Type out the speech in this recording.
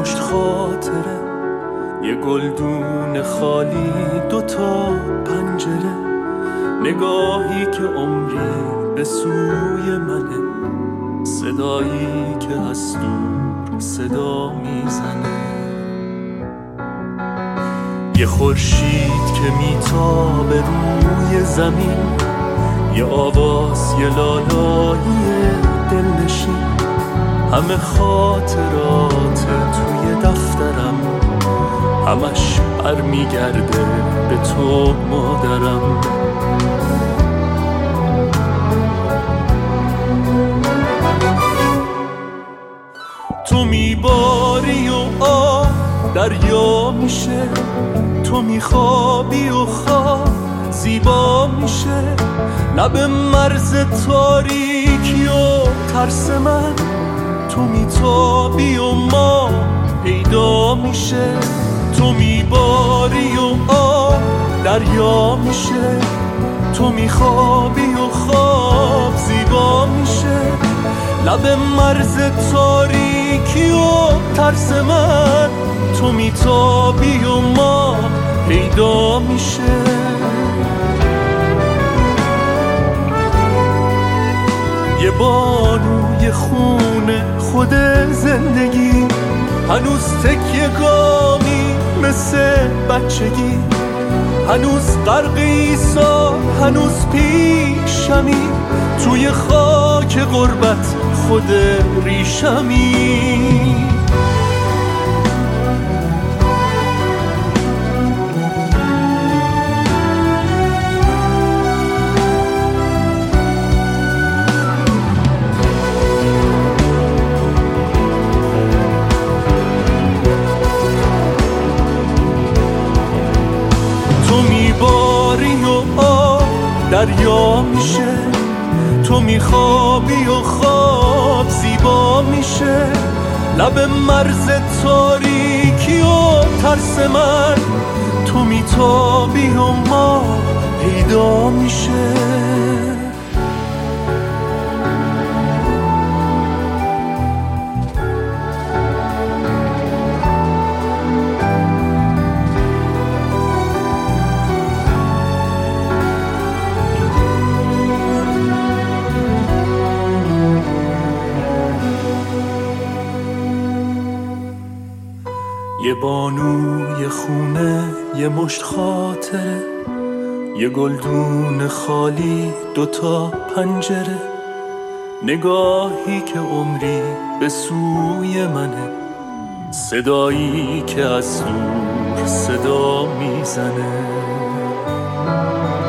مشت خاطره، یه گلدون خالی، دوتا پنجره، نگاهی که عمری به سوی منه، صدایی که از دور صدا میزنه. یه خورشید که میتابه روی زمین، یه آواز، یه لالایی دلنشین، همه خاطرات توی دفترم، همش برمیگرده به تو مادرم. تو میباری و آب دریا میشه، تو میخوابی و خواب زیبا میشه، لب مرز تاریکی و ترس من، تو میتابی و ما پیدا میشه. تو میباری و آب دریا میشه، تو میخوابی و خواب زیبا میشه، لب مرز تاریکی و ترس من، تو میتابی و ما پیدا میشه. یه بانوی خونه خود زندگی، هنوز تکیه گامی مثل بچگی، هنوز غرق ایسا، هنوز پیشمی، توی خاک غربت خود ریشمی. تو میباری و آب دریا میشه، تو میخوابی و خواب زیبا میشه، لب مرز تاریکی و ترس من، تو میتابی و ما پیدا میشه. یه بانوی خونه، یه مشت خاطره، یه گلدون خالی، دوتا پنجره، نگاهی که عمری به سوی منه، صدایی که از دور صدا میزنه.